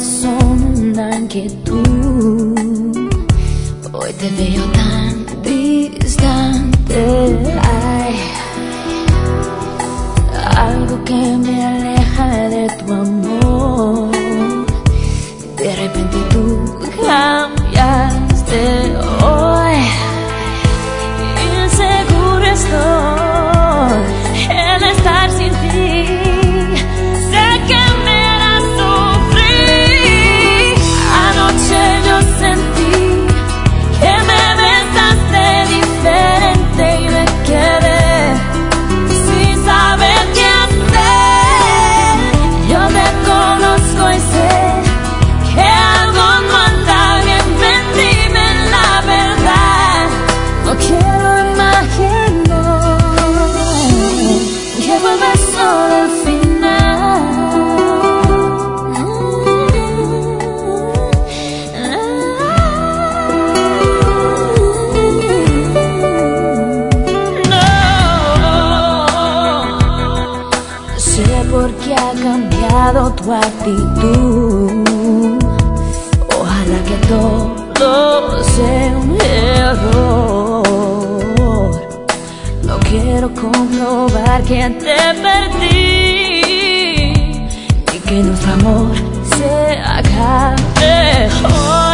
corazón una inquietud. Hoy te veo tan distante. Hay algo que me aleja de tu amor. De repente tú cambiaste hoy. Inseguro estoy en estar sin ti. Sé que me harás sufrir. Anoche yo sentí que me besaste diferente y me quedé sin saber qué hacer. Yo te conozco y sé que algo no anda bien. Ven, dime la verdad. No quiero imaginar que vuelve solo al final. No sé por qué ha cambiado tu actitud. Ojalá que todo sea un error. No quiero comprobar que te perdí y que nuestro amor se acabe hoy.